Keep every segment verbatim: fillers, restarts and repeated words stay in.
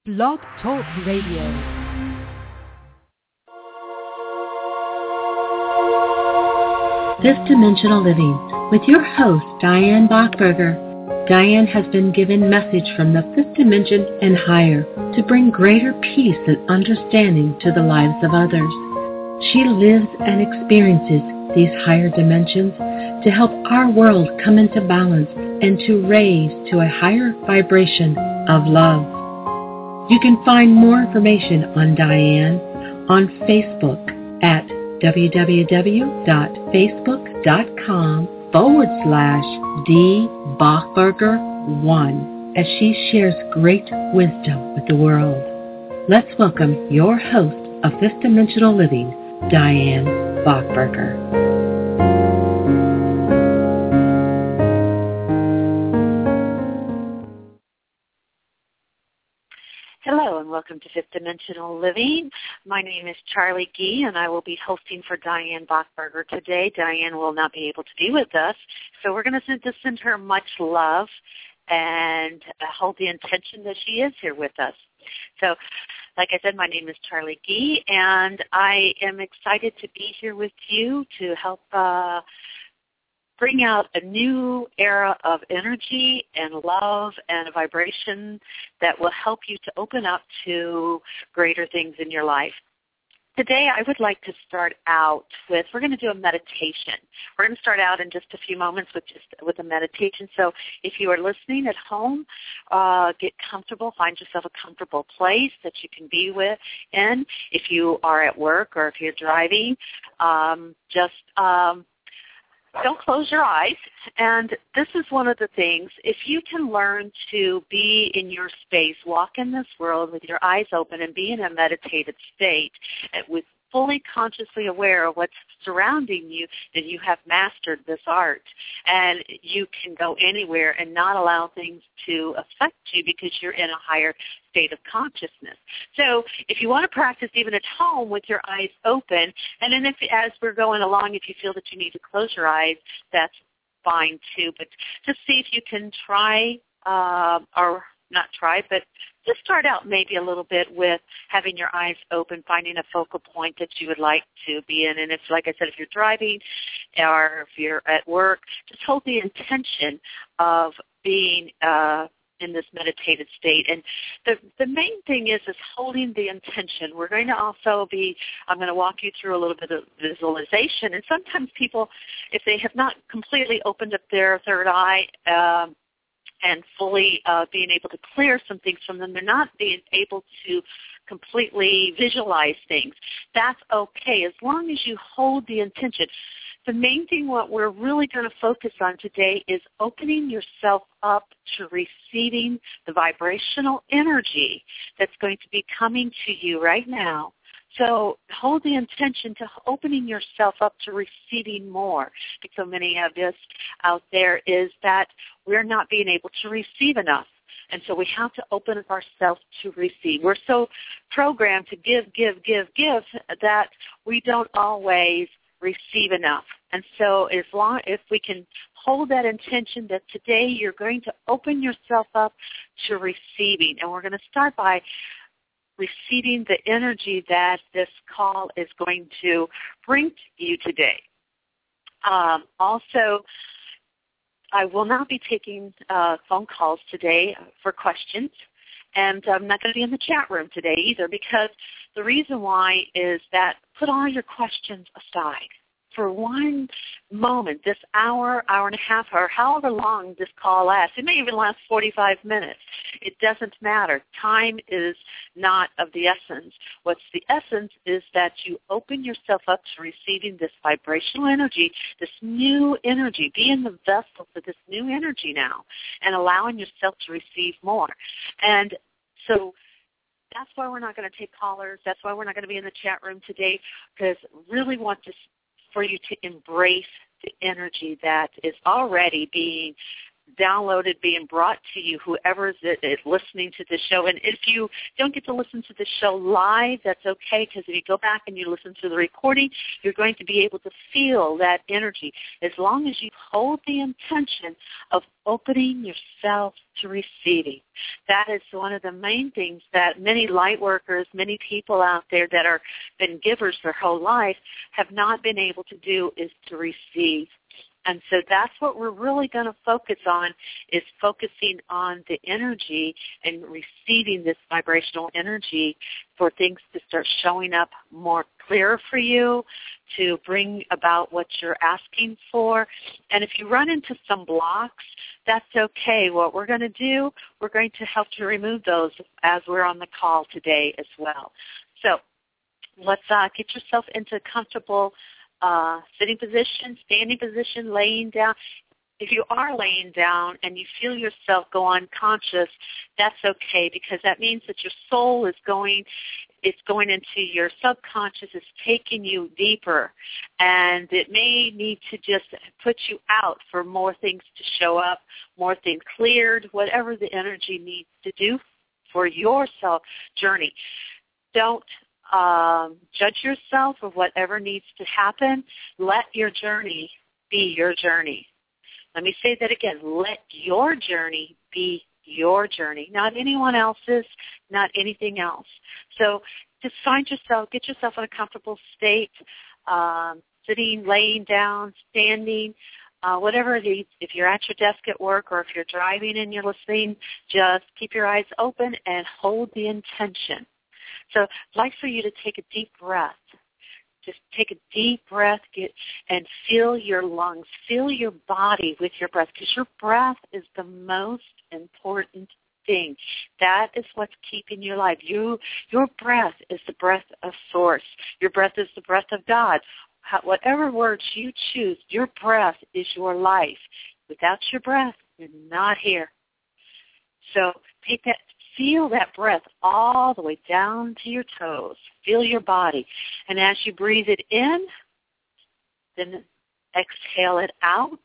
Blog Talk Radio. Fifth Dimensional Living with your host, Diane Bachberger. Diane has been given message from the fifth dimension and higher to bring greater peace and understanding to the lives of others. She lives and experiences these higher dimensions to help our world come into balance and to raise to a higher vibration of love. You can find more information on Diane on Facebook at www.facebook.com forward slash D Bachberger one as she shares great wisdom with the world. Let's welcome your host of Fifth Dimensional Living, Diane Bachberger. Hello and welcome to Fifth Dimensional Living. My name is Charlie Gee and I will be hosting for Diane Bachberger today. Diane will not be able to be with us, so we're going to send, just send her much love and hold the intention that she is here with us. So, like I said, my name is Charlie Gee and I am excited to be here with you to help uh, bring out a new era of energy and love and a vibration that will help you to open up to greater things in your life. Today I would like to start out with, we're going to do a meditation. We're going to start out in just a few moments with just with a meditation. So if you are listening at home, uh, get comfortable, find yourself a comfortable place that you can be with in. If you are at work or if you're driving, um, just um, don't close your eyes. And this is one of the things, if you can learn to be in your space, walk in this world with your eyes open and be in a meditative state with fully consciously aware of what's surrounding you, then you have mastered this art. And you can go anywhere and not allow things to affect you because you're in a higher state of consciousness. So if you want to practice even at home with your eyes open, and then if as we're going along, if you feel that you need to close your eyes, that's fine too. But just see if you can try, uh, or not try, but just start out maybe a little bit with having your eyes open, finding a focal point that you would like to be in. And if, like I said, if you're driving or if you're at work, just hold the intention of being uh, in this meditative state. And the the main thing is is holding the intention. We're going to also be, I'm going to walk you through a little bit of visualization. And sometimes people, if they have not completely opened up their third eye, um, and fully uh, being able to clear some things from them, they're not being able to completely visualize things. That's okay, as long as you hold the intention. The main thing what we're really going to focus on today is opening yourself up to receiving the vibrational energy that's going to be coming to you right now. So hold the intention to opening yourself up to receiving more. Because so many of us out there is that we're not being able to receive enough. And so we have to open up ourselves to receive. We're so programmed to give, give, give, give that we don't always receive enough. And so as long if we can hold that intention that today you're going to open yourself up to receiving. And we're going to start by receiving the energy that this call is going to bring to you today. Um, also, I will not be taking uh, phone calls today for questions, and I'm not going to be in the chat room today either, because the reason why is that put all your questions aside. For one moment, this hour, hour and a half, or however long this call lasts, it may even last forty-five minutes. It doesn't matter. Time is not of the essence. What's the essence is that you open yourself up to receiving this vibrational energy, this new energy. Be in the vessel for this new energy now and allowing yourself to receive more. And so that's why we're not going to take callers. That's why we're not going to be in the chat room today, because really want to for you to embrace the energy that is already being downloaded, being brought to you, whoever is, is listening to the show. And if you don't get to listen to the show live, that's okay, because if you go back and you listen to the recording, you're going to be able to feel that energy as long as you hold the intention of opening yourself to receiving. That is one of the main things that many light workers, many people out there that are been givers their whole life have not been able to do, is to receive. And so that's what we're really going to focus on, is focusing on the energy and receiving this vibrational energy for things to start showing up more clear for you, to bring about what you're asking for. And if you run into some blocks, that's okay. What we're going to do, we're going to help to remove those as we're on the call today as well. So let's uh, get yourself into a comfortable Uh, sitting position, standing position, laying down. If you are laying down and you feel yourself go unconscious, that's okay, because that means that your soul is going, it's going into your subconscious, it's taking you deeper, and it may need to just put you out for more things to show up, more things cleared, whatever the energy needs to do for your self journey. Don't Um, judge yourself of whatever needs to happen. Let your journey be your journey. Let me say that again. Let your journey be your journey, not anyone else's, not anything else. So just find yourself, get yourself in a comfortable state, um, sitting, laying down, standing, uh, whatever it is. If you're at your desk at work or if you're driving and you're listening, just keep your eyes open and hold the intention. So I'd like for you to take a deep breath. Just take a deep breath get, and fill your lungs, fill your body with your breath, because your breath is the most important thing. That is what's keeping you alive. You, your breath is the breath of Source. Your breath is the breath of God. How, whatever words you choose, your breath is your life. Without your breath, you're not here. So take that. Feel that breath all the way down to your toes. Feel your body. And as you breathe it in, then exhale it out.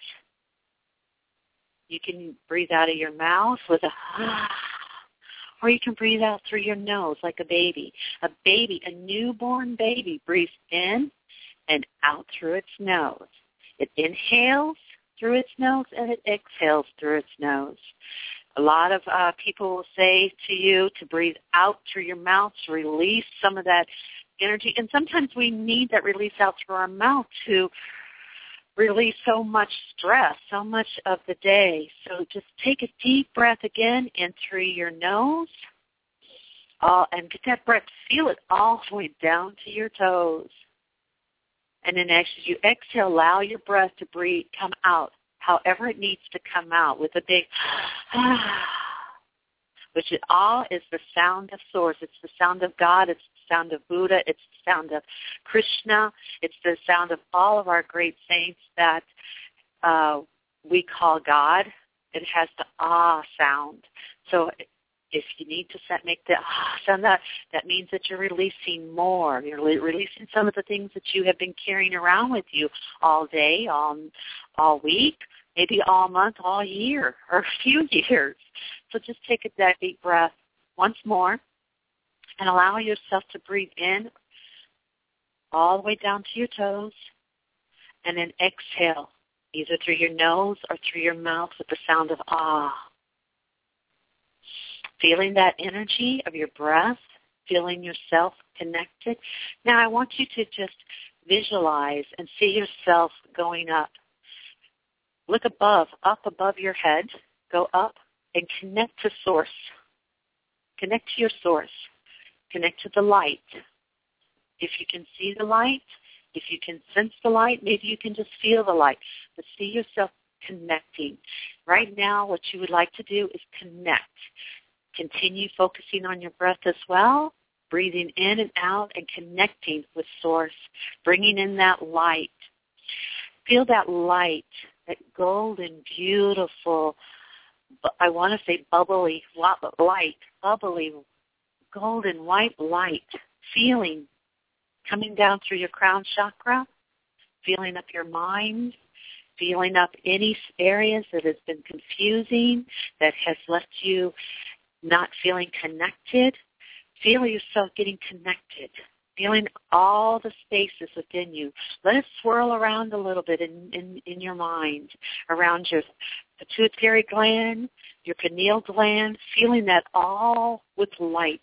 You can breathe out of your mouth with a ah, or you can breathe out through your nose like a baby. A baby, a newborn baby, breathes in and out through its nose. It inhales through its nose and it exhales through its nose. A lot of uh, people will say to you to breathe out through your mouth to release some of that energy. And sometimes we need that release out through our mouth to release so much stress, so much of the day. So just take a deep breath again in through your nose uh, and get that breath. Feel it all the way down to your toes. And then as you exhale, allow your breath to breathe, come out however it needs to come out, with a big ah, which it all is the sound of Source. It's the sound of God. It's the sound of Buddha. It's the sound of Krishna. It's the sound of all of our great saints that uh, we call God. It has the ah sound. So if you need to set, make the ah sound, that, that means that you're releasing more. You're re- releasing some of the things that you have been carrying around with you all day, all, all week, maybe all month, all year, or a few years. So just take a that deep breath once more and allow yourself to breathe in all the way down to your toes, and then exhale either through your nose or through your mouth with the sound of ah. Feeling that energy of your breath, feeling yourself connected. Now I want you to just visualize and see yourself going up. Look above, up above your head. Go up and connect to Source. Connect to your Source. Connect to the light. If you can see the light, if you can sense the light, maybe you can just feel the light. But see yourself connecting. Right now, what you would like to do is connect. Continue focusing on your breath as well, breathing in and out and connecting with Source, bringing in that light. Feel that light, that golden, beautiful, I want to say bubbly light, bubbly, golden white light, feeling coming down through your crown chakra, feeling up your mind, feeling up any areas that has been confusing, that has left you not feeling connected. Feel yourself getting connected, feeling all the spaces within you. Let it swirl around a little bit in, in, in your mind, around your pituitary gland, your pineal gland, feeling that all with light.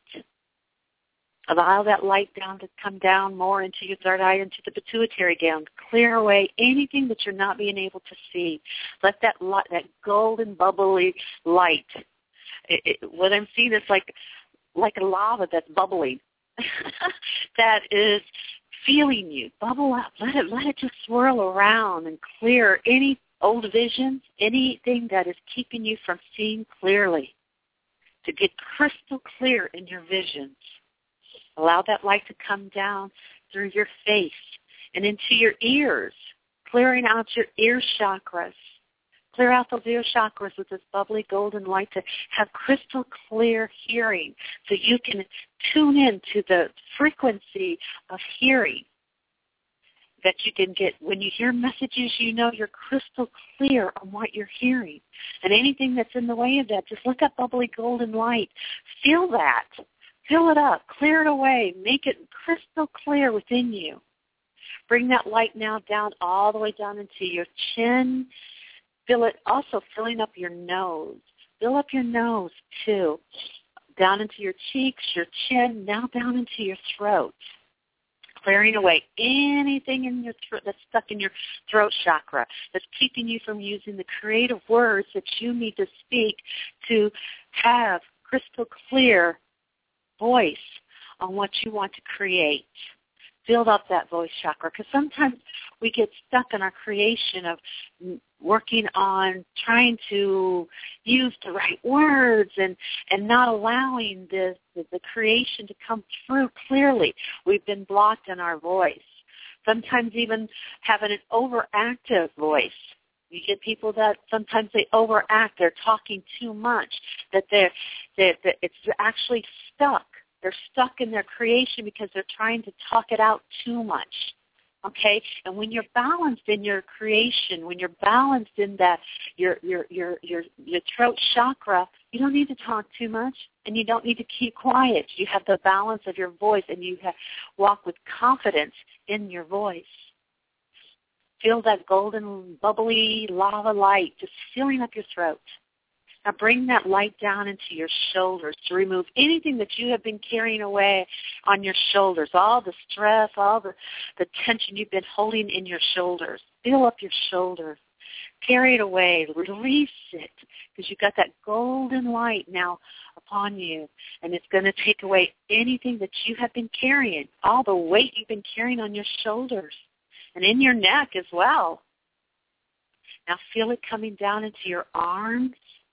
Allow that light down to come down more into your third eye, into the pituitary gland. Clear away anything that you're not being able to see. Let that light, that golden, bubbly light. It, it, what I'm seeing is like like a lava that's bubbling. That is feeling you. Bubble up. Let it let it just swirl around and clear any old visions, anything that is keeping you from seeing clearly. To get crystal clear in your visions. Allow that light to come down through your face and into your ears, clearing out your ear chakras. Clear out those ear chakras with this bubbly golden light to have crystal clear hearing so you can tune in to the frequency of hearing that you can get. When you hear messages, you know you're crystal clear on what you're hearing. And anything that's in the way of that, just let that bubbly golden light. Feel that. Fill it up, clear it away, make it crystal clear within you. Bring that light now down all the way down into your chin. Fill it, also filling up your nose. Fill up your nose too. Down into your cheeks, your chin, now down into your throat. Clearing away anything in your throat that's stuck in your throat chakra, that's keeping you from using the creative words that you need to speak to have crystal clear voice on what you want to create. Build up that voice chakra, because sometimes we get stuck in our creation of working on trying to use the right words and, and not allowing the, the, the creation to come through clearly. We've been blocked in our voice. Sometimes even having an overactive voice. You get people that sometimes they overact. They're talking too much, that they're, that it's actually stuck. They're stuck in their creation because they're trying to talk it out too much. Okay? And when you're balanced in your creation, when you're balanced in that your your your your your throat chakra, you don't need to talk too much, and you don't need to keep quiet. You have the balance of your voice, and you have, walk with confidence in your voice. Feel that golden, bubbly lava light just filling up your throat. Now bring that light down into your shoulders to remove anything that you have been carrying away on your shoulders, all the stress, all the, the tension you've been holding in your shoulders. Fill up your shoulders. Carry it away. Release it, because you've got that golden light now upon you, and it's going to take away anything that you have been carrying, all the weight you've been carrying on your shoulders. And in your neck as well. Now feel it coming down into your arms,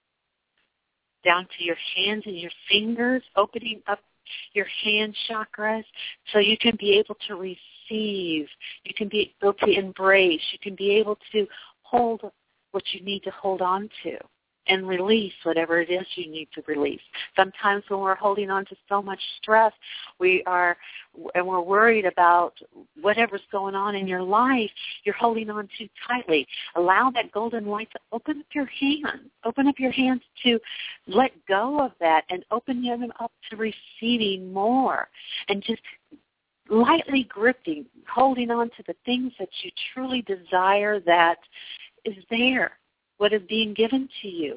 down to your hands and your fingers, opening up your hand chakras so you can be able to receive. You can be able to embrace. You can be able to hold what you need to hold on to and release whatever it is you need to release. Sometimes when we're holding on to so much stress, we are, and we're worried about whatever's going on in your life, you're holding on too tightly. Allow that golden light to open up your hands. Open up your hands to let go of that and open them up to receiving more, and just lightly gripping, holding on to the things that you truly desire that is there. What is being given to you.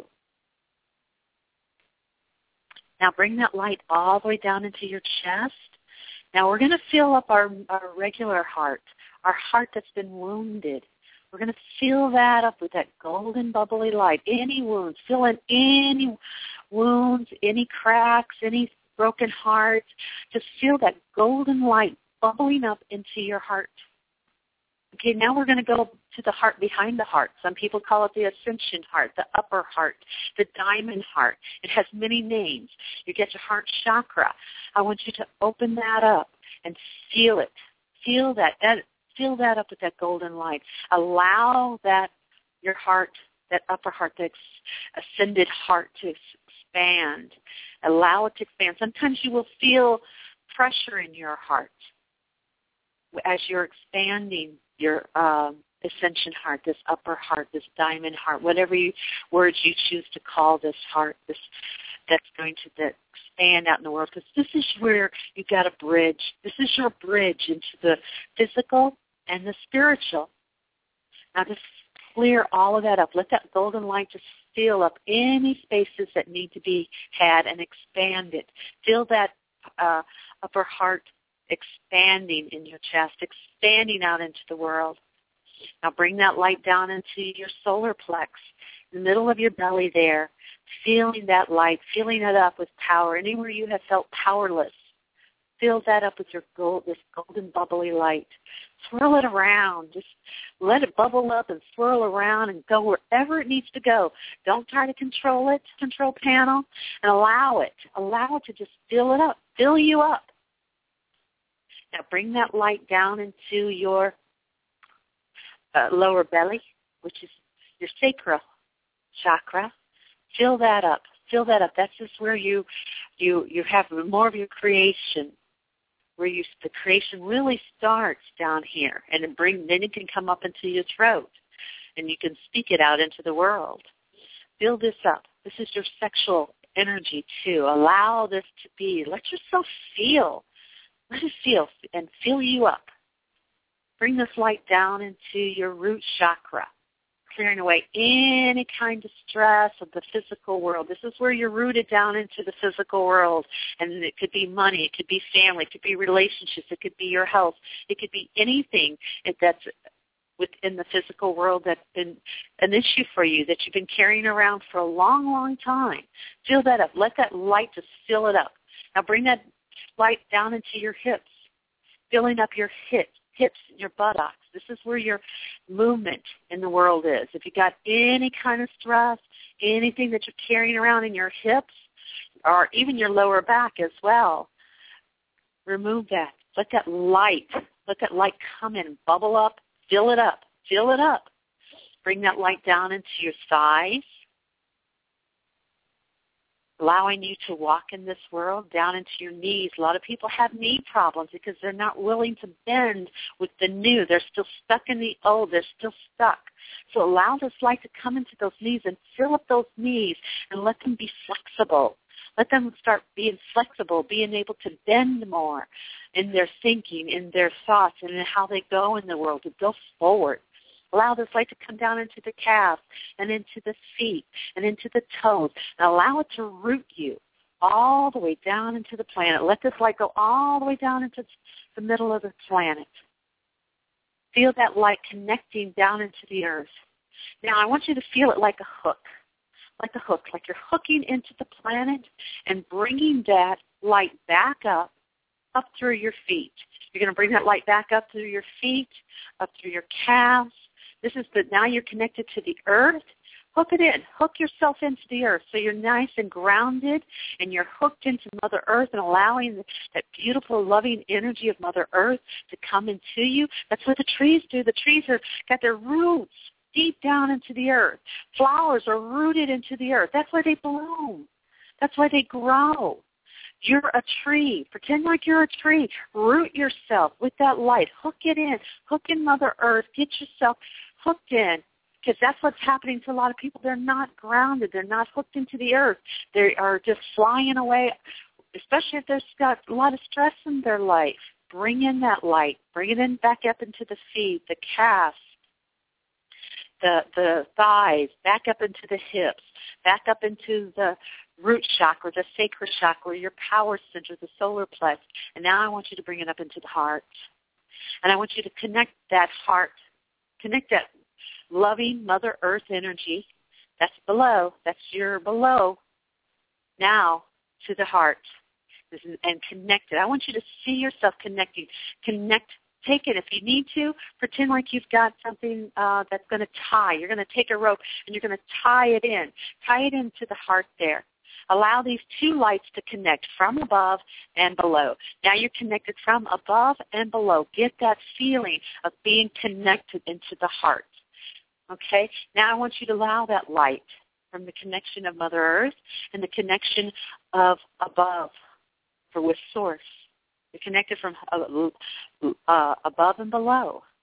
Now bring that light all the way down into your chest. Now we're going to fill up our, our regular heart, our heart that's been wounded. We're going to fill that up with that golden bubbly light. Any wounds, fill in any wounds, any cracks, any broken hearts. Just feel that golden light bubbling up into your heart. Okay, now we're going to go to the heart behind the heart. Some people call it the ascension heart, the upper heart, the diamond heart. It has many names. You get your heart chakra. I want you to open that up and feel it. Feel that. that fill that up with that golden light. Allow that, your heart, that upper heart, that ascended heart to expand. Allow it to expand. Sometimes you will feel pressure in your heart as you're expanding your um, ascension heart, this upper heart, this diamond heart, whatever you, words you choose to call this heart, this that's going to that expand out in the world, because this is where you got a bridge. This is your bridge into the physical and the spiritual. Now just clear all of that up. Let that golden light just fill up any spaces that need to be had and expand it. Fill that uh, upper heart expanding in your chest, expanding out into the world. Now bring that light down into your solar plex, in the middle of your belly there, feeling that light, filling it up with power. Anywhere you have felt powerless, fill that up with your gold, this golden bubbly light. Swirl it around. Just let it bubble up and swirl around and go wherever it needs to go. Don't try to control it, control panel, and allow it. Allow it to just fill it up, fill you up. Now bring that light down into your uh, lower belly, which is your sacral chakra. Fill that up. Fill that up. That's just where you you you have more of your creation, where you the creation really starts down here, and then bring then it can come up into your throat, and you can speak it out into the world. Fill this up. This is your sexual energy too. Allow this to be. Let yourself feel. Let it feel and fill you up. Bring this light down into your root chakra, clearing away any kind of stress of the physical world. This is where you're rooted down into the physical world. And it could be money, it could be family, it could be relationships, it could be your health. It could be anything that's within the physical world that's been an issue for you, that you've been carrying around for a long, long time. Fill that up. Let that light just fill it up. Now bring that light down into your hips, filling up your hips. hips, your buttocks. This is where your movement in the world is. If you got any kind of stress, anything that you're carrying around in your hips, or even your lower back as well, remove that. Let that light, let that light come in, bubble up, fill it up, fill it up. Bring that light down into your thighs, allowing you to walk in this world down into your knees. A lot of people have knee problems because they're not willing to bend with the new. They're still stuck in the old. They're still stuck. So allow this light to come into those knees and fill up those knees and let them be flexible. Let them start being flexible, being able to bend more in their thinking, in their thoughts, and in how they go in the world, to go forward. Allow this light to come down into the calves and into the feet and into the toes. And allow it to root you all the way down into the planet. Let this light go all the way down into the middle of the planet. Feel that light connecting down into the earth. Now, I want you to feel it like a hook, like a hook, like you're hooking into the planet and bringing that light back up, up through your feet. You're going to bring that light back up through your feet, up through your calves. This is the, now you're connected to the earth. Hook it in. Hook yourself into the earth so you're nice and grounded and you're hooked into Mother Earth and allowing that beautiful, loving energy of Mother Earth to come into you. That's what the trees do. The trees are got their roots deep down into the earth. Flowers are rooted into the earth. That's why they bloom. That's why they grow. You're a tree. Pretend like you're a tree. Root yourself with that light. Hook it in. Hook in Mother Earth. Get yourself hooked in, because that's what's happening to a lot of people. They're not grounded. They're not hooked into the earth. They are just flying away, especially if they've got a lot of stress in their life. Bring in that light. Bring it in back up into the feet, the calves, the the thighs, back up into the hips, back up into the root chakra, the sacral chakra, your power center, the solar plex. And now I want you to bring it up into the heart. And I want you to connect that heart, connect that loving Mother Earth energy. That's below. That's your below. Now to the heart. This is, and connect it. I want you to see yourself connecting. Connect. Take it if you need to. Pretend like you've got something uh, that's going to tie. You're going to take a rope and you're going to tie it in. Tie it into the heart there. Allow these two lights to connect from above and below. Now you're connected from above and below. Get that feeling of being connected into the heart. Okay? Now I want you to allow that light from the connection of Mother Earth and the connection of above for with Source. You're connected from uh, uh, above and below.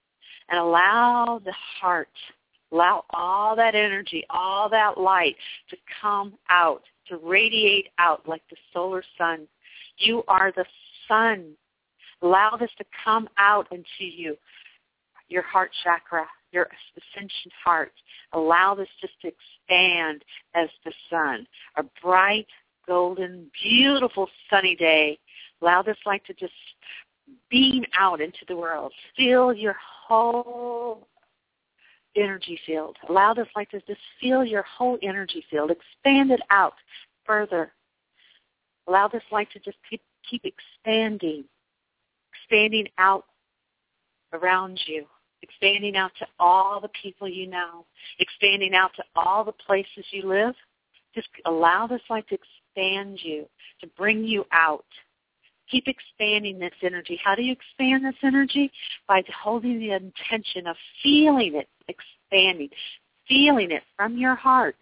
and allow the heart, allow all that energy, all that light to come out, to radiate out like the solar sun. You are the sun. Allow this to come out into you, your heart chakra, your ascension heart. Allow this just to expand as the sun. A bright, golden, beautiful, sunny day. Allow this light to just beam out into the world. Fill your whole energy field. Allow this light to just fill your whole energy field. Expand it out further. Allow this light to just keep, keep expanding, expanding out around you, expanding out to all the people you know, expanding out to all the places you live. Just allow this light to expand you, to bring you out. Keep expanding this energy. How do you expand this energy? By holding the intention of feeling it expanding, feeling it from your heart.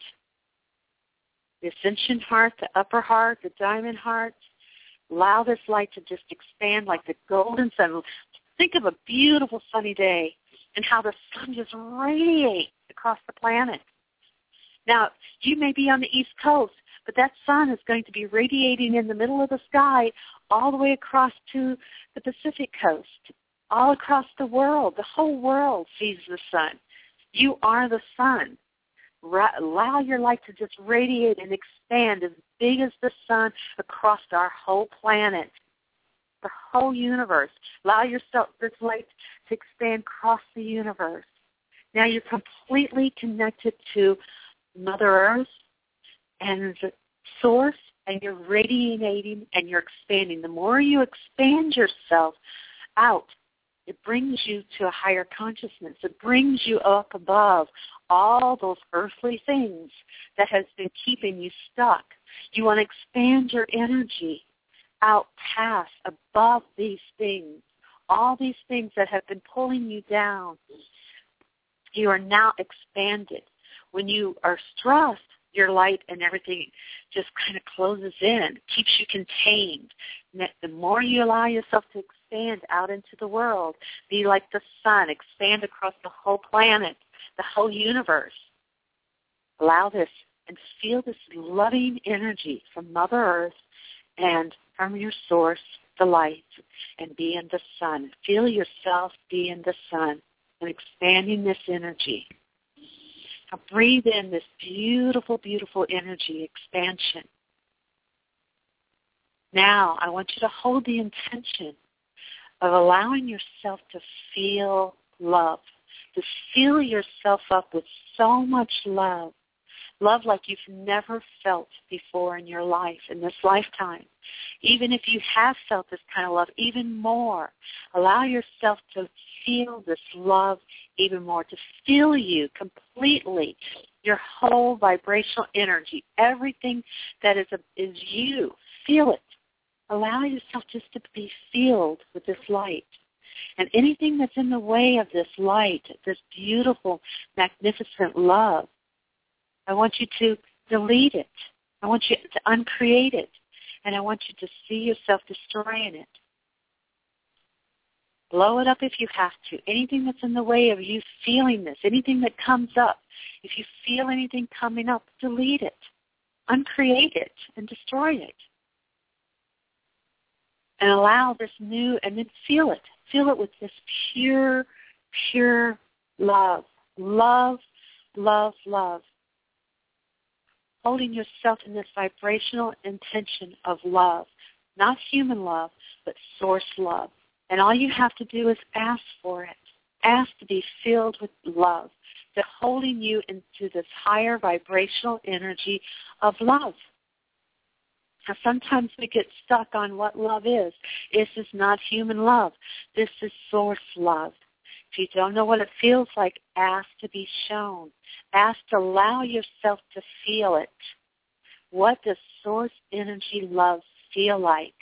The ascension heart, the upper heart, the diamond heart. Allow this light to just expand like the golden sun. Think of a beautiful sunny day and how the sun just radiates across the planet. Now, you may be on the East Coast, but that sun is going to be radiating in the middle of the sky all the way across to the Pacific coast, all across the world. The whole world sees the sun. You are the sun. Ra- allow your light to just radiate and expand as big as the sun across our whole planet, the whole universe. Allow yourself this light to expand across the universe. Now you're completely connected to Mother Earth and the source, and you're radiating and you're expanding. The more you expand yourself out, it brings you to a higher consciousness. It brings you up above all those earthly things that has been keeping you stuck. You want to expand your energy out past, above these things, all these things that have been pulling you down. You are now expanded. When you are stressed, your light and everything just kind of closes in, keeps you contained. The more you allow yourself to expand out into the world, be like the sun, expand across the whole planet, the whole universe. Allow this and feel this loving energy from Mother Earth and from your source, the light, and be in the sun. Feel yourself be in the sun and expanding this energy. Now breathe in this beautiful, beautiful energy expansion. Now I want you to hold the intention of allowing yourself to feel love, to fill yourself up with so much love, love like you've never felt before in your life, in this lifetime. Even if you have felt this kind of love, even more. Allow yourself to feel this love even more, to fill you completely, your whole vibrational energy, everything that is, a, is you. Feel it. Allow yourself just to be filled with this light. And anything that's in the way of this light, this beautiful, magnificent love, I want you to delete it. I want you to uncreate it. And I want you to see yourself destroying it. Blow it up if you have to. Anything that's in the way of you feeling this, anything that comes up, if you feel anything coming up, delete it. Uncreate it and destroy it. And allow this new, and then feel it. Feel it with this pure, pure love. Love, love, love. Holding yourself in this vibrational intention of love. Not human love, but source love. And all you have to do is ask for it. Ask to be filled with love. To holding you into this higher vibrational energy of love. Now, sometimes we get stuck on what love is. This is not human love. This is source love. If you don't know what it feels like, ask to be shown. Ask to allow yourself to feel it. What does source energy love feel like?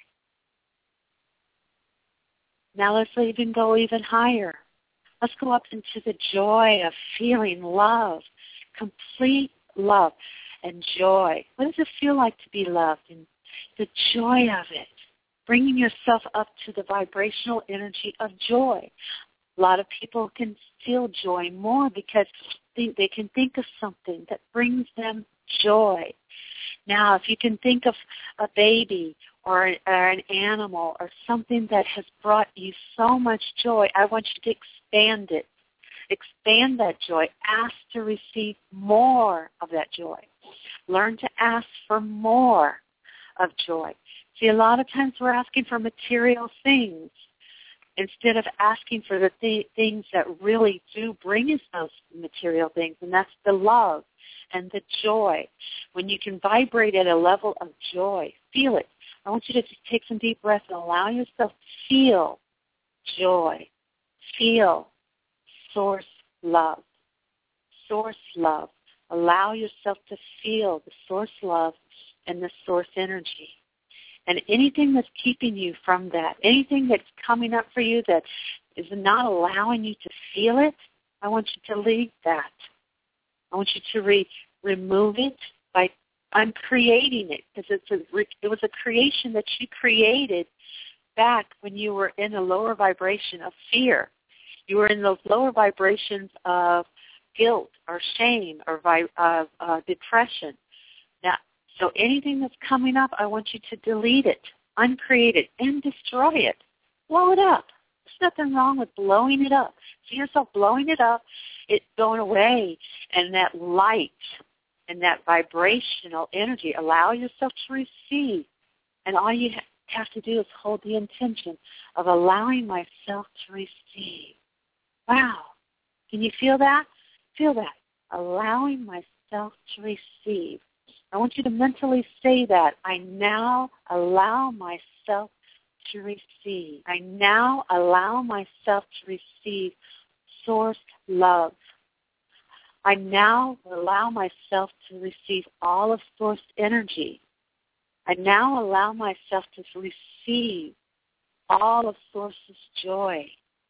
Now let's even go even higher. Let's go up into the joy of feeling love, complete love and joy. What does it feel like to be loved? And the joy of it, bringing yourself up to the vibrational energy of joy. A lot of people can feel joy more because they, they can think of something that brings them joy. Now, if you can think of a baby or, or an animal or something that has brought you so much joy, I want you to expand it. Expand that joy. Ask to receive more of that joy. Learn to ask for more of joy. See, a lot of times we're asking for material things instead of asking for the th- things that really do bring us those material things, and that's the love and the joy. When you can vibrate at a level of joy, feel it. I want you to just take some deep breaths and allow yourself to feel joy. Feel source love. Source love. Allow yourself to feel the source love and the source energy. And anything that's keeping you from that, anything that's coming up for you that is not allowing you to feel it, I want you to leave that. I want you to re- remove it by uncreating it, because it's a, it was a creation that you created back when you were in a lower vibration of fear. You were in those lower vibrations of guilt or shame or vi- uh, uh, depression. Now, so anything that's coming up, I want you to delete it, uncreate it, and destroy it. Blow it up. There's nothing wrong with blowing it up. See yourself blowing it up, it's going away, and that light and that vibrational energy, allow yourself to receive. And all you ha- have to do is hold the intention of allowing myself to receive. Wow. Can you feel that? Feel that. Allowing myself to receive. I want you to mentally say that. I now allow myself to receive. I now allow myself to receive source love. I now allow myself to receive all of source energy. I now allow myself to receive all of source's joy.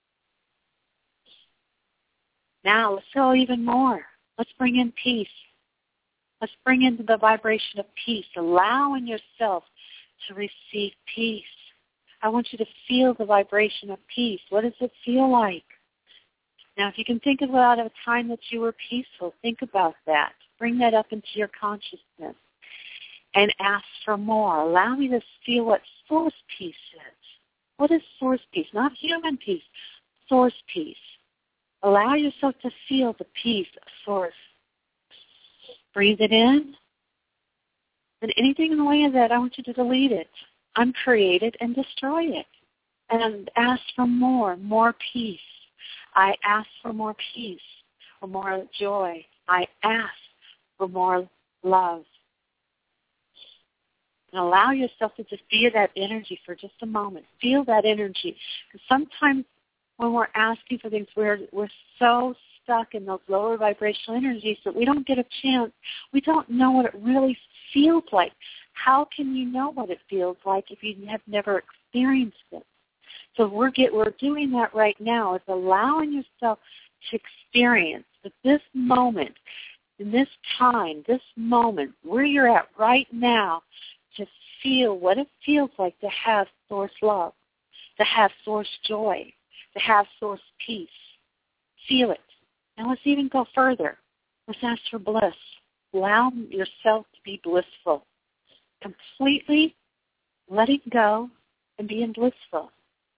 Now let's go even more. Let's bring in peace. Let's bring in the vibration of peace, allowing yourself to receive peace. I want you to feel the vibration of peace. What does it feel like? Now, if you can think about a time that you were peaceful, think about that. Bring that up into your consciousness and ask for more. Allow me to feel what source peace is. What is source peace? Not human peace, source peace. Allow yourself to feel the peace of source. Breathe it in. And anything in the way of that, I want you to delete it, uncreate it, and destroy it. And ask for more, more peace. I ask for more peace, for more joy. I ask for more love. And allow yourself to just feel that energy for just a moment. Feel that energy. Because sometimes when we're asking for things, we're, we're so stuck in those lower vibrational energies that we don't get a chance. We don't know what it really feels like. How can you know what it feels like if you have never experienced it? So we're get we're doing that right now, is allowing yourself to experience at this moment, in this time, this moment, where you're at right now, to feel what it feels like to have source love, to have source joy, to have source peace. Feel it. Now let's even go further. Let's ask for bliss. Allow yourself to be blissful. Completely letting go and being blissful.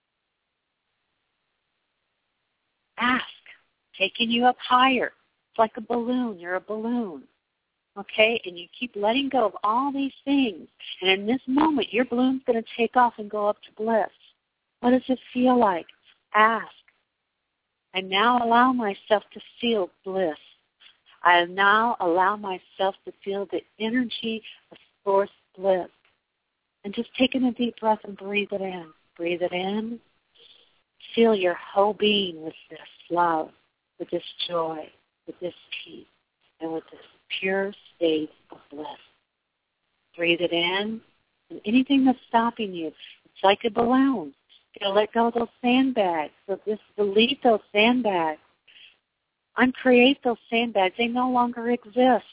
Ask, taking you up higher. It's like a balloon. You're a balloon. Okay? And you keep letting go of all these things. And in this moment, your balloon's going to take off and go up to bliss. What does it feel like? Ask. I now allow myself to feel bliss. I now allow myself to feel the energy of source bliss. And just taking a deep breath and breathe it in. Breathe it in. Feel your whole being with this love, with this joy, with this peace, and with this pure state of bliss. Breathe it in, and anything that's stopping you, it's like a balloon. You're going to let go of those sandbags. So just delete those sandbags. Uncreate those sandbags. They no longer exist.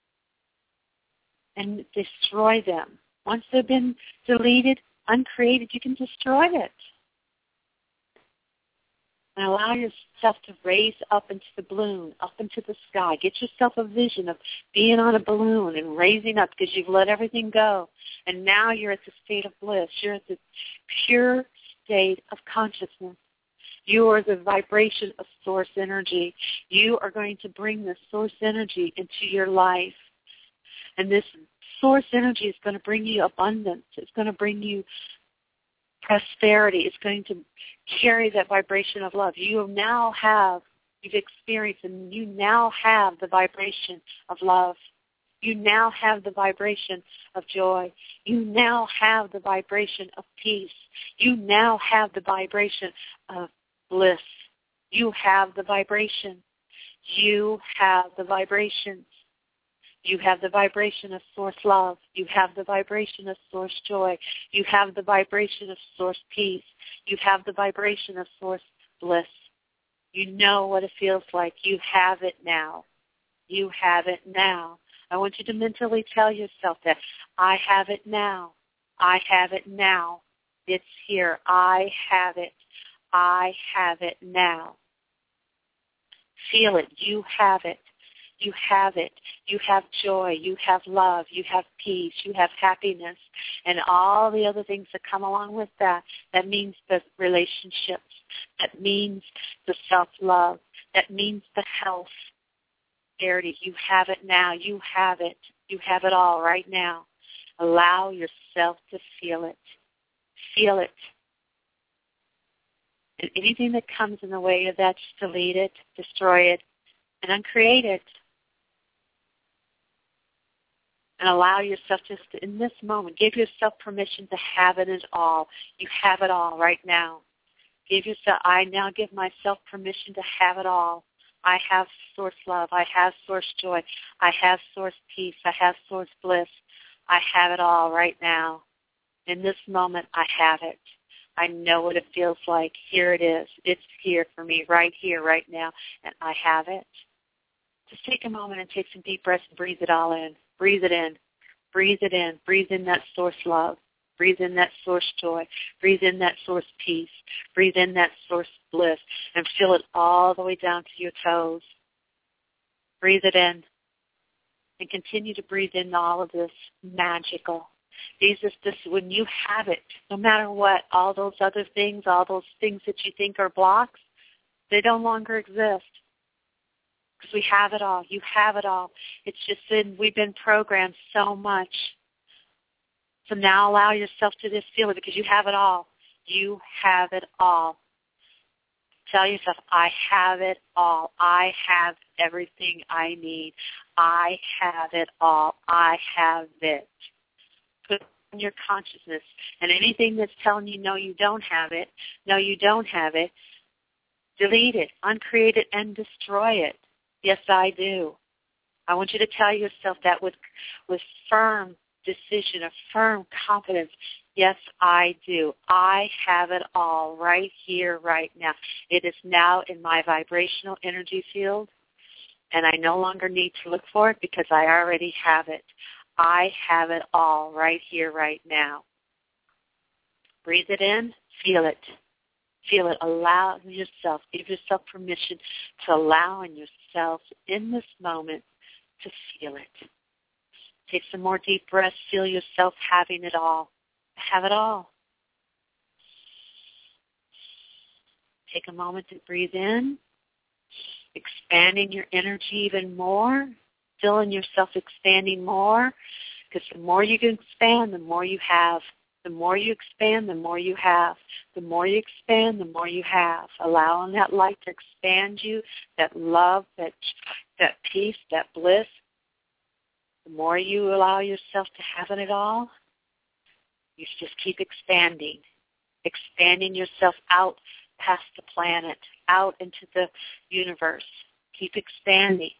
And destroy them. Once they've been deleted, uncreated, you can destroy it. And allow yourself to raise up into the balloon, up into the sky. Get yourself a vision of being on a balloon and raising up because you've let everything go. And now you're at the state of bliss. You're at the pure state of consciousness. You are the vibration of source energy. You are going to bring this source energy into your life. And this source energy is going to bring you abundance. It's going to bring you prosperity. It's going to carry that vibration of love. You now have, you've experienced, and you now have the vibration of love. You now have the vibration of joy. You now have the vibration of peace. You now have the vibration of bliss. You have the vibration. You have the vibrations. You have the vibration of source love. You have the vibration of source joy. You have the vibration of source peace. You have the vibration of source bliss. You know what it feels like. You have it now. You have it now. I want you to mentally tell yourself that I have it now. I have it now. It's here. I have it. I have it now. Feel it. You have it. You have it. You have joy. You have love. You have peace. You have happiness. And all the other things that come along with that. That means the relationships. That means the self-love. That means the health. Charity. You have it now. You have it. You have it all right now. Allow yourself to feel it. Feel it. And anything that comes in the way of that, just delete it, destroy it, and uncreate it. And allow yourself just to, in this moment, give yourself permission to have it all. You have it all right now. Give yourself, I now give myself permission to have it all. I have source love. I have source joy. I have source peace. I have source bliss. I have it all right now. In this moment, I have it. I know what it feels like. Here it is. It's here for me, right here, right now, and I have it. Just take a moment and take some deep breaths and breathe it all in. Breathe it in. Breathe it in. Breathe in that source love. Breathe in that source joy. Breathe in that source peace. Breathe in that source bliss. And feel it all the way down to your toes. Breathe it in. And continue to breathe in all of this magical. These is this, when you have it, no matter what, all those other things, all those things that you think are blocks, they no longer exist. Because we have it all. You have it all. It's just been, we've been programmed so much. So now allow yourself to just feel it because you have it all. You have it all. Tell yourself, I have it all. I have everything I need. I have it all. I have it. Put in your consciousness. And anything that's telling you, no, you don't have it, no, you don't have it, delete it, uncreate it, and destroy it. Yes, I do. I want you to tell yourself that with with firm decision, a firm confidence. Yes, I do. I have it all right here, right now. It is now in my vibrational energy field, and I no longer need to look for it because I already have it. I have it all right here, right now. Breathe it in. Feel it. Feel it. Allow yourself, give yourself permission to allow in yourself in this moment to feel it. Take some more deep breaths. Feel yourself having it all. Have it all. Take a moment to breathe in, expanding your energy even more, feeling yourself expanding more, because the more you can expand, the more you have. The more you expand, the more you have. The more you expand, the more you have. Allowing that light to expand you, that love, that that peace, that bliss. The more you allow yourself to have it all, you just keep expanding, expanding yourself out past the planet, out into the universe. Keep expanding.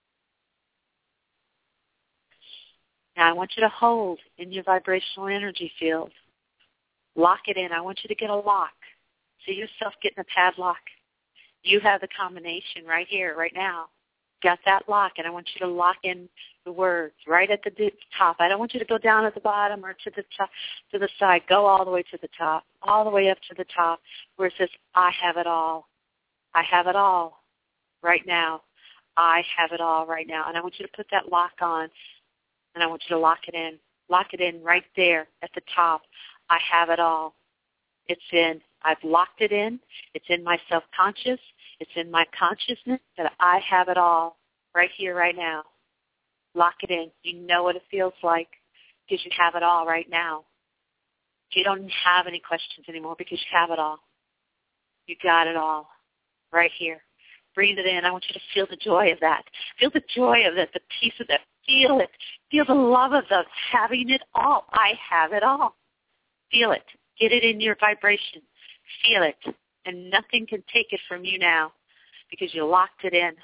Now I want you to hold in your vibrational energy field. Lock it in. I want you to get a lock. See yourself getting a padlock. You have the combination right here, right now. Got that lock, and I want you to lock in the words right at the top. I don't want you to go down at the bottom or to the top, to the side. Go all the way to the top, all the way up to the top where it says, I have it all. I have it all right now. I have it all right now. And I want you to put that lock on, and I want you to lock it in. Lock it in right there at the top. I have it all. It's in. I've locked it in. It's in my self-conscious. It's in my consciousness that I have it all right here, right now. Lock it in. You know what it feels like because you have it all right now. You don't have any questions anymore because you have it all. You got it all right here. Breathe it in. I want you to feel the joy of that. Feel the joy of it, the peace of it. Feel it. Feel the love of the having it all. I have it all. Feel it. Get it in your vibration. Feel it. And nothing can take it from you now because you locked it in.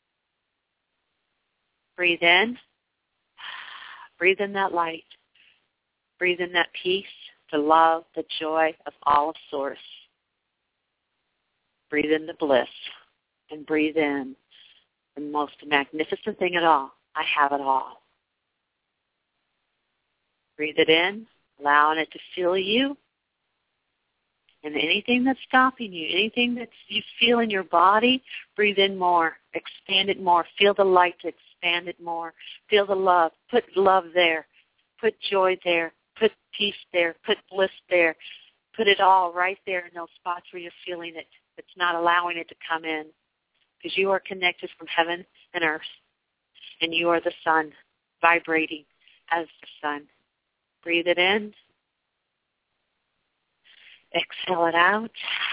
Breathe in. Breathe in that light. Breathe in that peace, the love, the joy of all of Source. Breathe in the bliss. And breathe in the most magnificent thing at all. I have it all. Breathe it in, allowing it to fill you. And anything that's stopping you, anything that you feel in your body, breathe in more. Expand it more. Feel the light to expand it more. Feel the love. Put love there. Put joy there. Put peace there. Put bliss there. Put it all right there in those spots where you're feeling it. It's not allowing it to come in. Because you are connected from heaven and earth. And you are the sun, vibrating as the sun. Breathe it in. Exhale it out.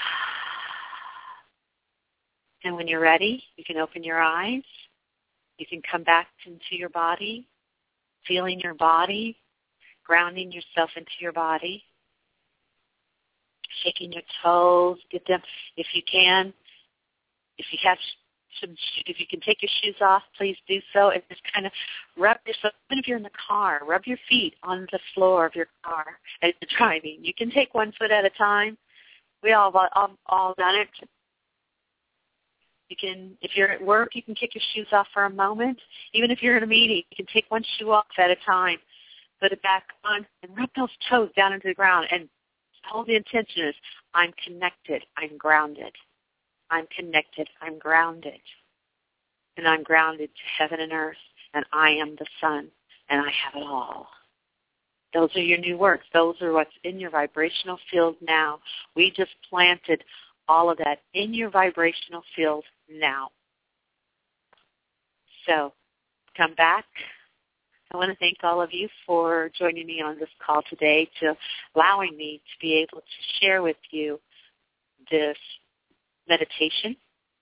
And when you're ready, you can open your eyes. You can come back into your body, feeling your body, grounding yourself into your body, shaking your toes. Get them, if you can. If you have some, if you can take your shoes off, please do so. And just kind of rub yourself, even if you're in the car, rub your feet on the floor of your car as you're driving. You can take one foot at a time. We all all, all done it. You can, if you're at work, you can kick your shoes off for a moment. Even if you're in a meeting, you can take one shoe off at a time, put it back on, and rub those toes down into the ground. And all the intention is, I'm connected, I'm grounded. I'm connected, I'm grounded, and I'm grounded to heaven and earth, and I am the sun, and I have it all. Those are your new words. Those are what's in your vibrational field now. We just planted all of that in your vibrational field now. So come back. I want to thank all of you for joining me on this call today, to allowing me to be able to share with you this meditation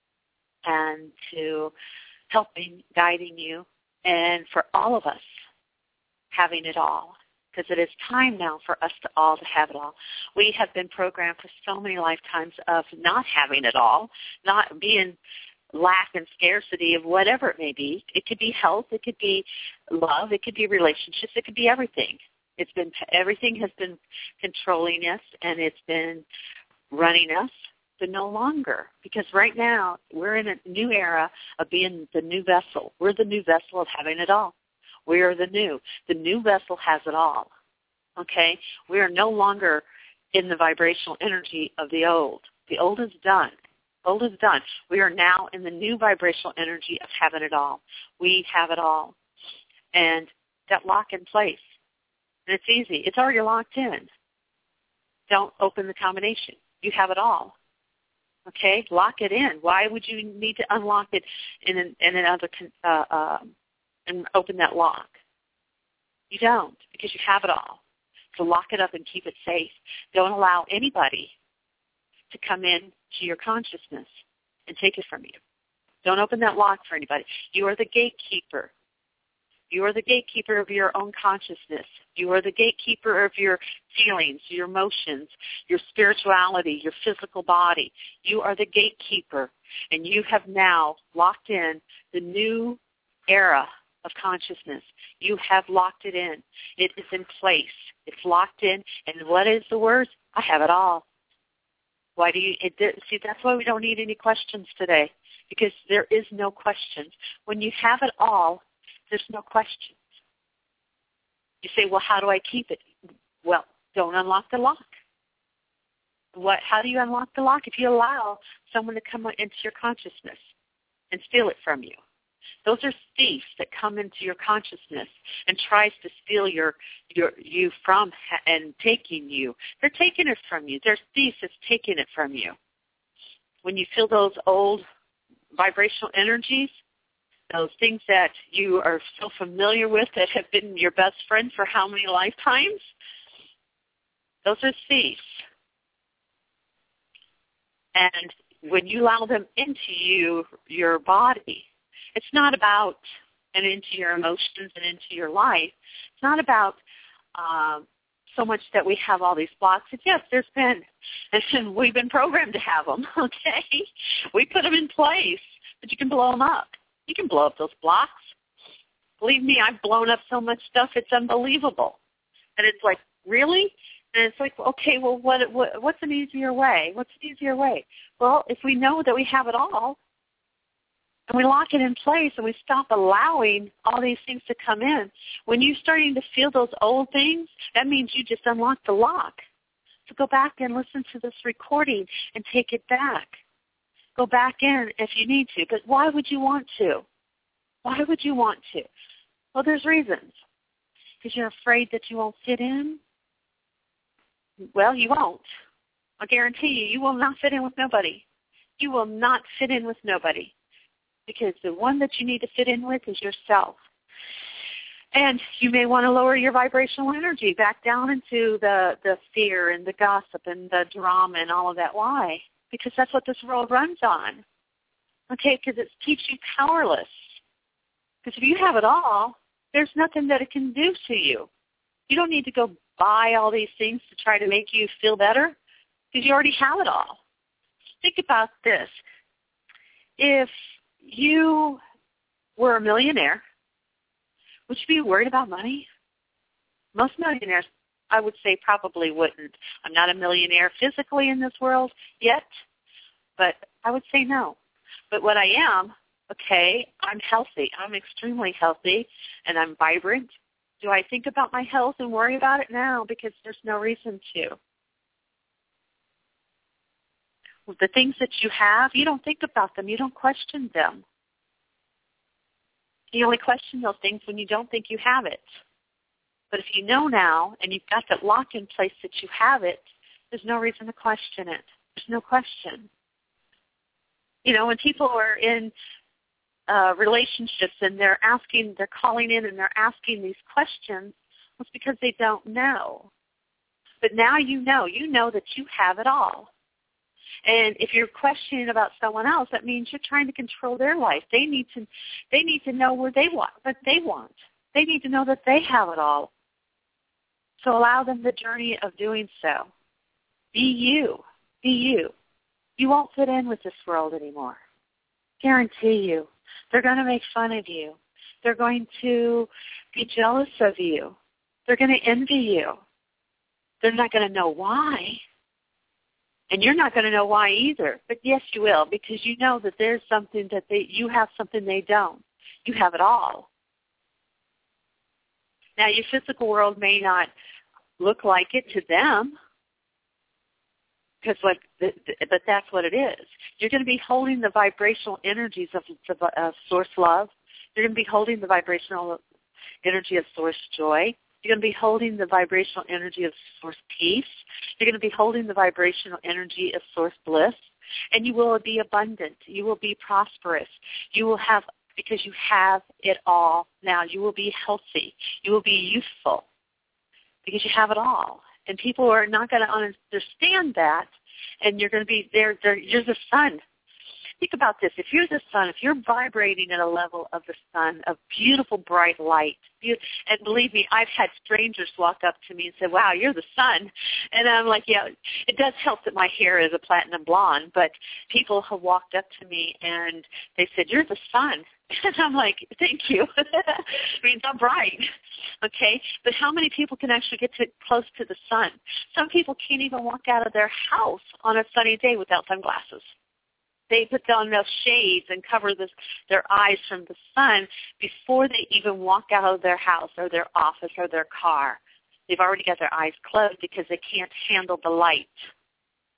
and to helping, guiding you, and for all of us having it all, because it is time now for us to all to have it all. We have been programmed for so many lifetimes of not having it all, not being lack and scarcity of whatever it may be. It could be health, it could be love, it could be relationships, it could be everything. It's been everything has been controlling us, and it's been running us. But no longer, because right now we're in a new era of being the new vessel. We're the new vessel of having it all. We are the new. The new vessel has it all. Okay? We are no longer in the vibrational energy of the old. The old is done. Old is done. We are now in the new vibrational energy of having it all. We have it all. And that lock in place. And it's easy. It's already locked in. Don't open the combination. You have it all. Okay, lock it in. Why would you need to unlock it in, an, in another uh, uh, and open that lock? You don't, because you have it all. So lock it up and keep it safe. Don't allow anybody to come in to your consciousness and take it from you. Don't open that lock for anybody. You are the gatekeeper. You are the gatekeeper of your own consciousness. You are the gatekeeper of your feelings, your emotions, your spirituality, your physical body. You are the gatekeeper, and you have now locked in the new era of consciousness. You have locked it in. It is in place. It's locked in. And what is the word? I have it all. Why do you, it, see, that's why we don't need any questions today, because there is no questions. When you have it all, there's no questions. You say, well, how do I keep it? Well, don't unlock the lock. What? How do you unlock the lock? If you allow someone to come into your consciousness and steal it from you. Those are thieves that come into your consciousness and tries to steal your, your you from and taking you. They're taking it from you. They're thieves that's taking it from you. When you feel those old vibrational energies, those things that you are so familiar with that have been your best friend for how many lifetimes, those are thieves. And when you allow them into you, your body, it's not about, and into your emotions and into your life, it's not about um, so much that we have all these blocks. It's, yes, there's been, and we've been programmed to have them, okay? We put them in place, but you can blow them up. You can blow up those blocks. Believe me, I've blown up so much stuff, it's unbelievable. And it's like, really? And it's like, okay, well, what, what what's an easier way? What's an easier way? Well, if we know that we have it all, and we lock it in place and we stop allowing all these things to come in, when you're starting to feel those old things, that means you just unlocked the lock. So go back and listen to this recording and take it back. Go back in if you need to. But why would you want to? Why would you want to? Well, there's reasons. Because you're afraid that you won't fit in? Well, you won't. I guarantee you, you will not fit in with nobody. You will not fit in with nobody. Because the one that you need to fit in with is yourself. And you may want to lower your vibrational energy back down into the, the fear and the gossip and the drama and all of that. Why? Because that's what this world runs on. Okay, because it keeps you powerless. Because if you have it all, there's nothing that it can do to you. You don't need to go buy all these things to try to make you feel better because you already have it all. Think about this. If you were a millionaire, would you be worried about money? Most millionaires, I would say, probably wouldn't. I'm not a millionaire physically in this world yet, but I would say no. But what I am, okay, I'm healthy. I'm extremely healthy, and I'm vibrant. Do I think about my health and worry about it? No, because there's no reason to. The things that you have, you don't think about them. You don't question them. You only question those things when you don't think you have it. But if you know now and you've got that lock in place that you have it, there's no reason to question it. There's no question. You know, when people are in uh, relationships and they're asking, they're calling in and they're asking these questions, it's because they don't know. But now you know. You know that you have it all. And if you're questioning about someone else, that means you're trying to control their life. They need to, they need to know where they want, what they want. They need to know that they have it all. So allow them the journey of doing so. Be you. Be you. You won't fit in with this world anymore. Guarantee you. They're going to make fun of you. They're going to be jealous of you. They're going to envy you. They're not going to know why. And you're not going to know why either. But yes, you will, because you know that there's something that they, you have something they don't. You have it all. Now, your physical world may not look like it to them, because what, but that's what it is. You're going to be holding the vibrational energies of, of Source Love. You're going to be holding the vibrational energy of Source Joy. You're going to be holding the vibrational energy of Source Peace. You're going to be holding the vibrational energy of Source Bliss. And you will be abundant. You will be prosperous. You will have, because you have it all now, you will be healthy. You will be youthful because you have it all. And people are not going to understand that, and you're going to be there. You're the sun. Think about this. If you're the sun, if you're vibrating at a level of the sun, of beautiful, bright light, and believe me, I've had strangers walk up to me and say, wow, you're the sun. And I'm like, yeah, it does help that my hair is a platinum blonde, but people have walked up to me and they said, you're the sun. And I'm like, thank you. It means I'm bright. Okay? But how many people can actually get to, close to the sun? Some people can't even walk out of their house on a sunny day without sunglasses. They put on those shades and cover this, their eyes from the sun before they even walk out of their house or their office or their car. They've already got their eyes closed because they can't handle the light.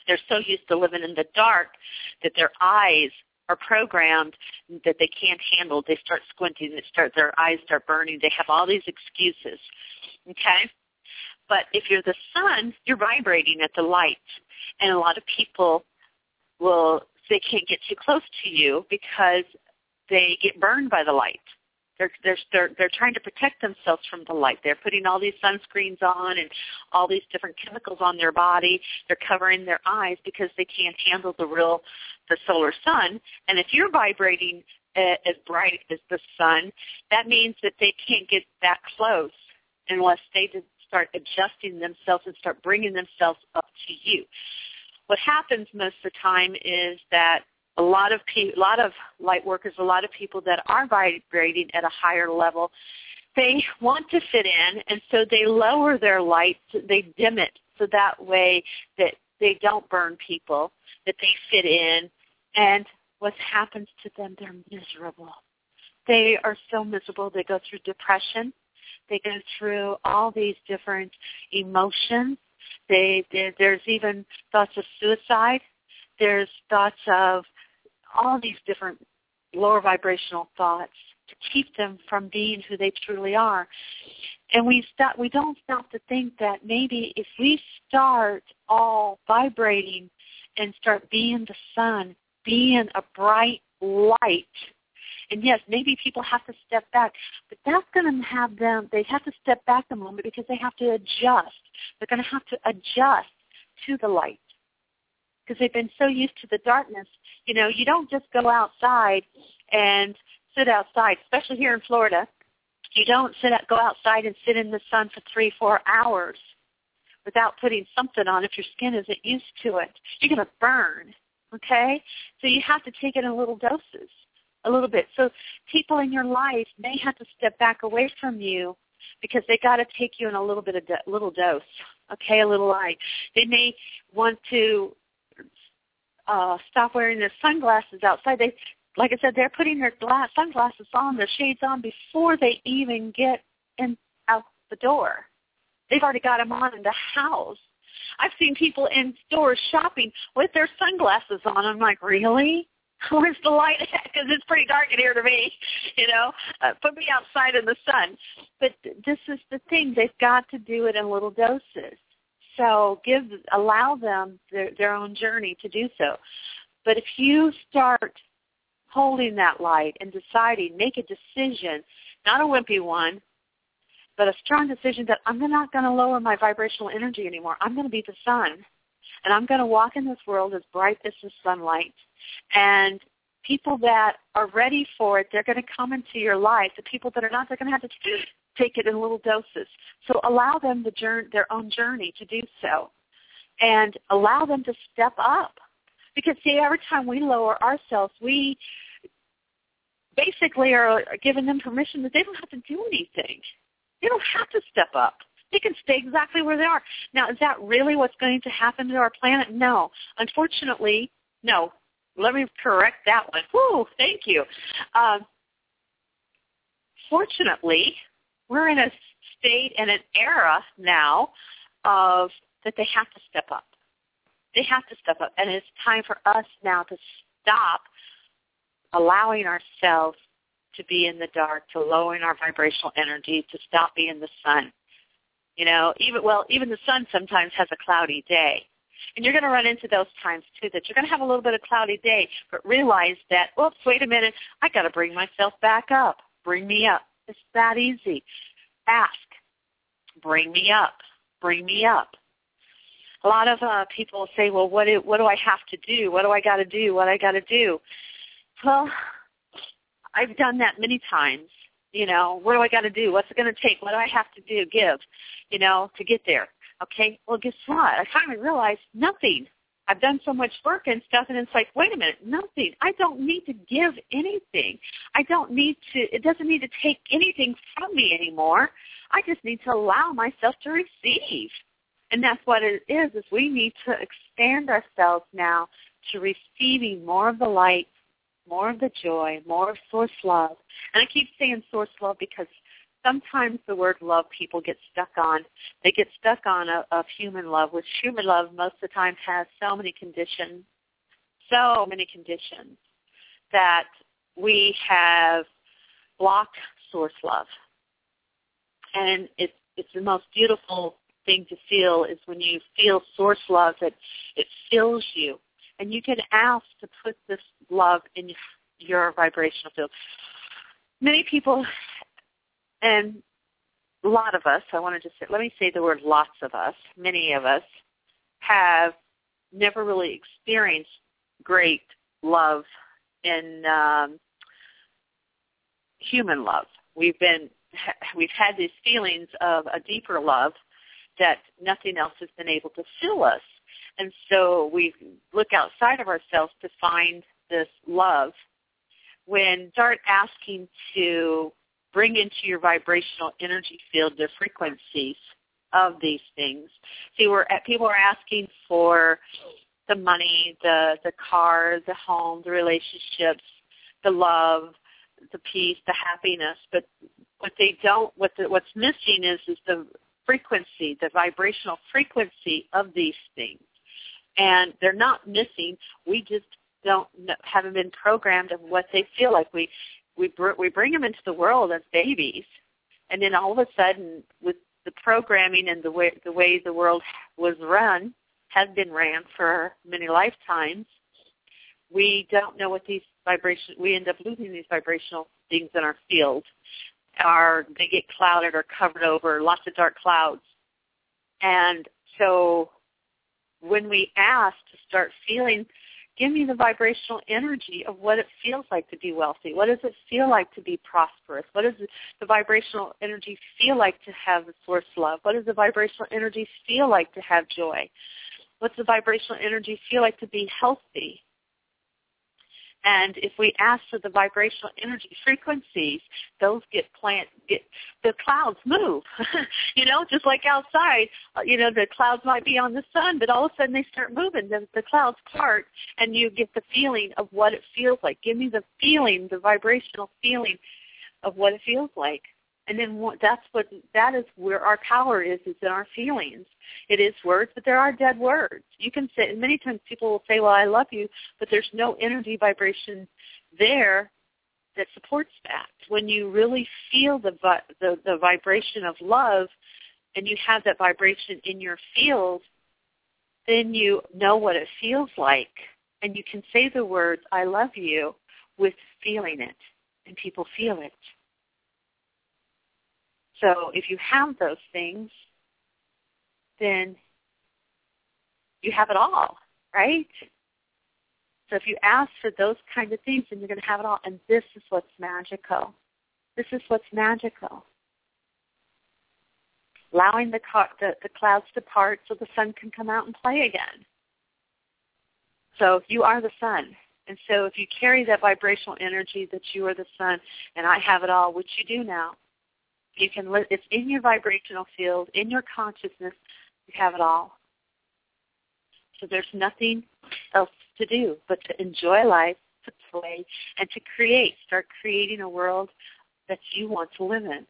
They're so used to living in the dark that their eyes are programmed that they can't handle. They start squinting. They start, their eyes start burning. They have all these excuses, okay? But if you're the sun, you're vibrating at the light. And a lot of people will, they can't get too close to you because they get burned by the light. They're, they're, they're, they're trying to protect themselves from the light. They're putting all these sunscreens on and all these different chemicals on their body. They're covering their eyes because they can't handle the real, the solar sun. And if you're vibrating uh, as bright as the sun, that means that they can't get that close unless they start adjusting themselves and start bringing themselves up to you. What happens most of the time is that a lot of pe- a lot of light workers, a lot of people that are vibrating at a higher level, they want to fit in, and so they lower their light, they dim it, so that way that they don't burn people, that they fit in, and what happens to them, they're miserable. They are so miserable. They go through depression. They go through all these different emotions. They, they there's even thoughts of suicide. There's thoughts of all these different lower vibrational thoughts to keep them from being who they truly are. And we stop, we don't stop to think that maybe if we start all vibrating and start being the sun, being a bright light, and yes, maybe people have to step back, but that's going to have them, they have to step back a moment because they have to adjust. They're going to have to adjust to the light because they've been so used to the darkness. You know, you don't just go outside and sit outside, especially here in Florida. You don't sit out, go outside and sit in the sun for three, four hours without putting something on if your skin isn't used to it. You're going to burn, okay? So you have to take it in little doses, a little bit. So people in your life may have to step back away from you because they got to take you in a little bit of do- little dose, okay, a little light. They may want to Uh, stop wearing their sunglasses outside. They, like I said, they're putting their glass, sunglasses on, their shades on before they even get in out the door. They've already got them on in the house. I've seen people in stores shopping with their sunglasses on. I'm like, really? Where's the light at? Because it's pretty dark in here to me, you know. Uh, put me outside in the sun. But this is the thing. They've got to do it in little doses. So give, allow them their, their own journey to do so. But if you start holding that light and deciding, make a decision, not a wimpy one, but a strong decision that I'm not going to lower my vibrational energy anymore. I'm going to be the sun, and I'm going to walk in this world as bright as the sunlight. And people that are ready for it, they're going to come into your life. The people that are not, they're going to have to take it in little doses. So allow them the journey, their own journey to do so, and allow them to step up. Because, see, every time we lower ourselves, we basically are giving them permission that they don't have to do anything. They don't have to step up. They can stay exactly where they are. Now, is that really what's going to happen to our planet? No. Unfortunately, no. Let me correct that one. Whew, thank you. Um, fortunately, we're in a state and an era now of that they have to step up. They have to step up. And it's time for us now to stop allowing ourselves to be in the dark, to lowering our vibrational energy, to stop being the sun. You know, even well, even the sun sometimes has a cloudy day. And you're going to run into those times, too, that you're going to have a little bit of cloudy day, but realize that, oops, wait a minute, I got to bring myself back up. Bring me up. It's that easy. Ask. Bring me up. Bring me up. A lot of uh, people say, well, what do, what do I have to do? What do I got to do? What I got to do? Well, I've done that many times. You know, what do I got to do? What's it going to take? What do I have to do, give, you know, to get there? Okay, well, guess what? I finally realized nothing. I've done so much work and stuff, and it's like, wait a minute, nothing. I don't need to give anything. I don't need to, it doesn't need to take anything from me anymore. I just need to allow myself to receive. And that's what it is, is we need to expand ourselves now to receiving more of the light, more of the joy, more of source love. And I keep saying source love because sometimes the word love people get stuck on. They get stuck on a, of human love, which human love most of the time has so many conditions, so many conditions that we have blocked source love. And it's, it's the most beautiful thing to feel is when you feel source love, that it fills you. And you can ask to put this love in your vibrational field. Many people, and a lot of us, I want to just say, let me say the word lots of us, many of us have never really experienced great love in um, human love. We've been, we've had these feelings of a deeper love that nothing else has been able to fill us. And so we look outside of ourselves to find this love. When start asking to bring into your vibrational energy field the frequencies of these things. See, we're people are asking for the money, the the car, the home, the relationships, the love, the peace, the happiness. But what they don't, what the, what's missing is is the frequency, the vibrational frequency of these things. And they're not missing. We just don't haven't been programmed of what they feel like. We we br- we bring them into the world as babies, and then all of a sudden, with the programming and the way the way the world was run, has been ran for many lifetimes, we don't know what these vibrations. We end up losing these vibrational things in our field. Are they get clouded or covered over, lots of dark clouds, and so when we ask to start feeling, give me the vibrational energy of what it feels like to be wealthy. What does it feel like to be prosperous? What does the vibrational energy feel like to have the source love? What does the vibrational energy feel like to have joy? What's the vibrational energy feel like to be healthy? And if we ask for the vibrational energy frequencies, those get plant, get the clouds move. You know, just like outside, you know, the clouds might be on the sun, but all of a sudden they start moving. The, the clouds part, and you get the feeling of what it feels like. Give me the feeling, the vibrational feeling of what it feels like. And then what, that's what that is where our power is, is in our feelings. It is words, but there are dead words. You can say, and many times people will say, well, I love you, but there's no energy vibration there that supports that. When you really feel the vi- the, the vibration of love and you have that vibration in your field, then you know what it feels like. And you can say the words, I love you, with feeling it, and people feel it. So if you have those things, then you have it all, right? So if you ask for those kind of things, then you're going to have it all. And this is what's magical. This is what's magical. Allowing the, the, the clouds to part so the sun can come out and play again. So you are the sun. And so if you carry that vibrational energy that you are the sun and I have it all, which you do now, you can. It's in your vibrational field, in your consciousness. You have it all. So there's nothing else to do but to enjoy life, to play, and to create. Start creating a world that you want to live in.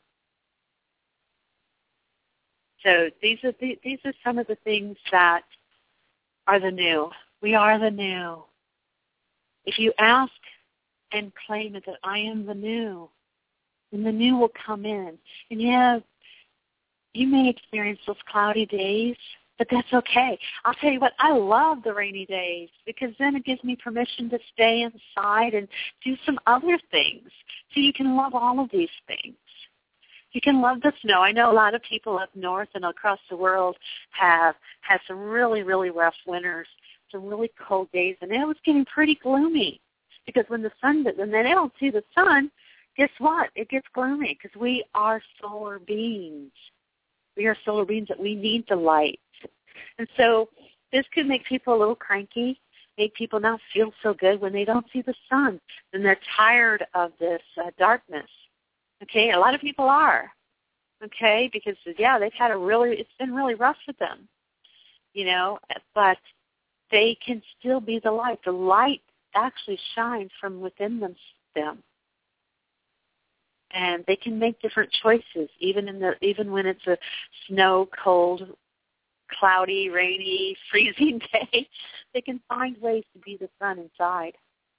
So these are the, these are some of the things that are the new. We are the new. If you ask and claim it that I am the new, and the new will come in. And yeah, you may experience those cloudy days, but that's okay. I'll tell you what, I love the rainy days because then it gives me permission to stay inside and do some other things. So you can love all of these things. You can love the snow. I know a lot of people up north and across the world have had some really, really rough winters, some really cold days, and it was getting pretty gloomy because when the sun, when they don't see the sun, guess what? It gets gloomy because we are solar beings. We are solar beings that we need the light. And so this could make people a little cranky, make people not feel so good when they don't see the sun. And they're tired of this uh, darkness. Okay, a lot of people are. Okay, because, yeah, they've had a really, it's been really rough for them. You know, but they can still be the light. The light actually shines from within them. them. And they can make different choices, even in the even when it's a snow, cold, cloudy, rainy, freezing day. They can find ways to be the sun inside.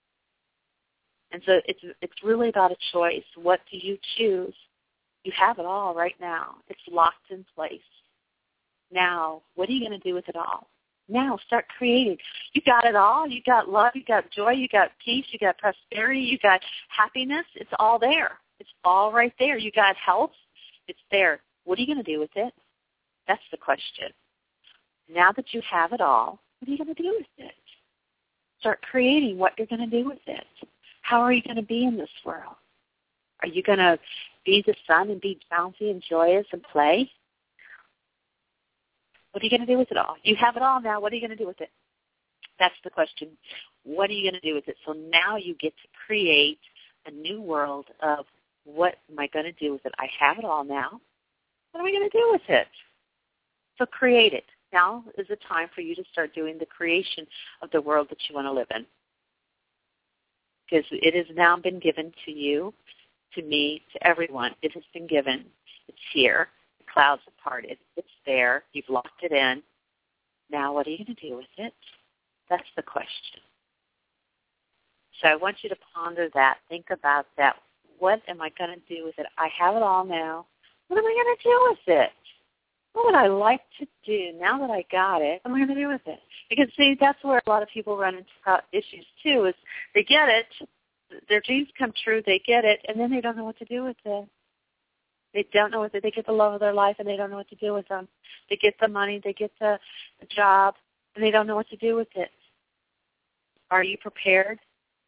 And so it's it's really about a choice. What do you choose? You have it all right now. It's locked in place. Now, what are you going to do with it all? Now, start creating. You got it all. You got love. You got joy. You got peace. You got prosperity. You got happiness. It's all there. It's all right there. You got health. It's there. What are you going to do with it? That's the question. Now that you have it all, what are you going to do with it? Start creating what you're going to do with it. How are you going to be in this world? Are you going to be the sun and be bouncy and joyous and play? What are you going to do with it all? You have it all now. What are you going to do with it? That's the question. What are you going to do with it? So now you get to create a new world of what am I going to do with it? I have it all now. What am I going to do with it? So create it. Now is the time for you to start doing the creation of the world that you want to live in. Because it has now been given to you, to me, to everyone. It has been given. It's here. The clouds have parted. It's there. You've locked it in. Now what are you going to do with it? That's the question. So I want you to ponder that. Think about that. What am I going to do with it? I have it all now. What am I going to do with it? What would I like to do now that I got it? What am I going to do with it? Because, see, that's where a lot of people run into issues, too, is they get it, their dreams come true, they get it, and then they don't know what to do with it. They don't know what to, they get the love of their life, and they don't know what to do with them. They get the money, they get the, the job, and they don't know what to do with it. Are you prepared?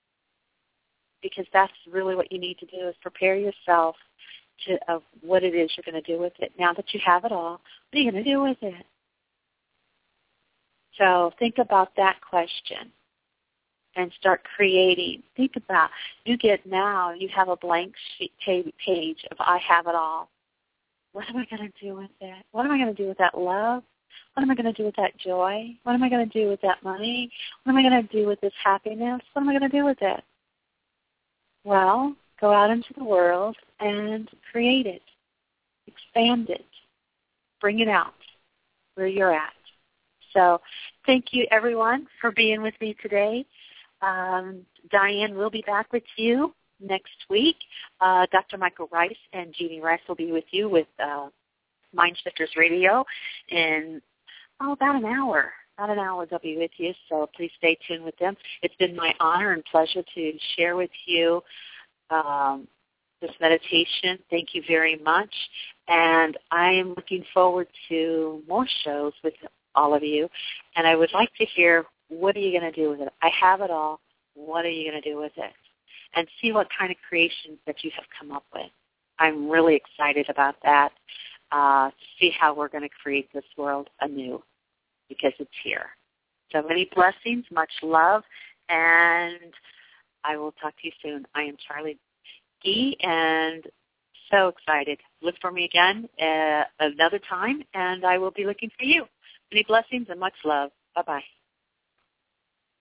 Because that's really what you need to do is prepare yourself to of what it is you're going to do with it. Now that you have it all, what are you going to do with it? So think about that question and start creating. Think about, you get now, you have a blank sheet page of I have it all. What am I going to do with it? What am I going to do with that love? What am I going to do with that joy? What am I going to do with that money? What am I going to do with this happiness? What am I going to do with it? Well, go out into the world and create it. Expand it. Bring it out where you're at. So thank you, everyone, for being with me today. Um, Diane will be back with you next week. Uh, Doctor Michael Rice and Jeannie Rice will be with you with uh, Mind Shifters Radio in oh, about an hour. About an hour they'll be with you, so please stay tuned with them. It's been my honor and pleasure to share with you um, this meditation. Thank you very much. And I am looking forward to more shows with all of you. And I would like to hear, what are you going to do with it? I have it all. What are you going to do with it? And see what kind of creations that you have come up with. I'm really excited about that, uh, to see how we're going to create this world anew, because it's here. So many blessings, much love, and I will talk to you soon. I am Charlie Gee, and so excited. Look for me again uh, another time, and I will be looking for you. Many blessings and much love. Bye-bye.